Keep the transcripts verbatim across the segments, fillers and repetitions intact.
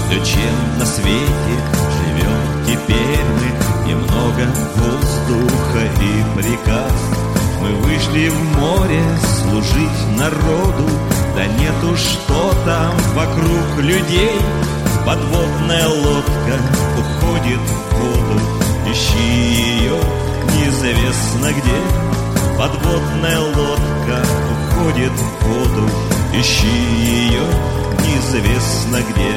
все, чем на свете живем теперь мы, немного воздуха и приказ. Мы вышли в море служить народу, да нету что там вокруг людей. Подводная лодка уходит в воду, ищи ее неизвестно где. Подводная лодка уходит в воду, ищи ее неизвестно где.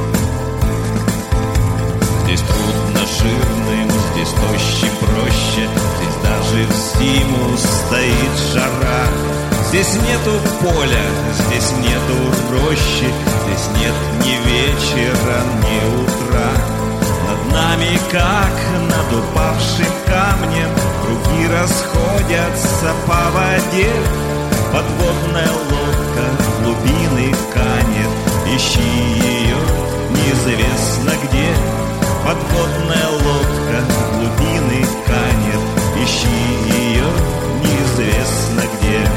Здесь трудно жирным, здесь тоще проще, здесь даже в зиму стоит жара. Здесь нету поля, здесь нету рощи, здесь нет ни вечера, ни утра. Над нами, как над упавшим камнем, круги расходятся по воде. Подводная лодка в глубины канет, ищи ее неизвестно где. Подводная лодка в глубины канет, ищи ее неизвестно где.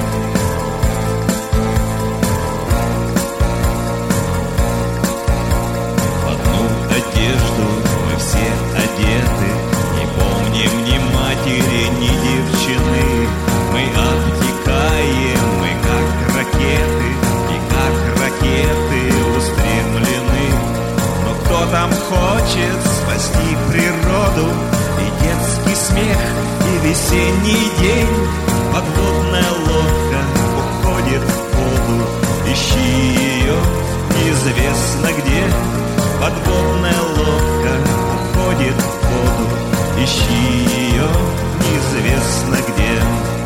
В одну одежду мы все одеты, не помним ни матери, ни девчины. Мы обтекаем, мы как ракеты, и как ракеты устремлены. Но кто там хочет спасти природу, и детский смех, и весенний день? Подводная лодка уходит в воду, ищи ее неизвестно где. Подводная лодка уходит в воду, ищи ее неизвестно где.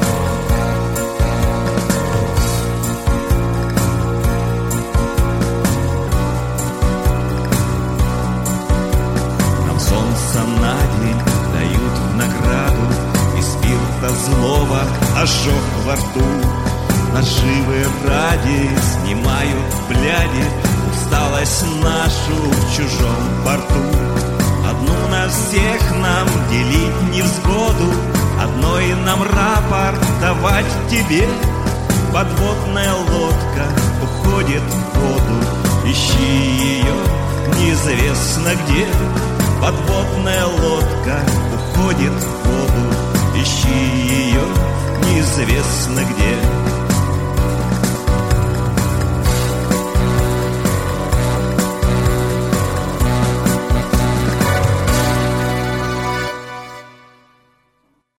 На день дают в награду и спирта злого ожог во рту. Наживы ради снимают бляди усталость нашу в чужом порту. Одну на всех нам делить невзгоду, одной нам рапорт давать тебе. Подводная лодка уходит в воду, ищи ее неизвестно где. Подводная лодка уходит в воду, ищи ее неизвестно где.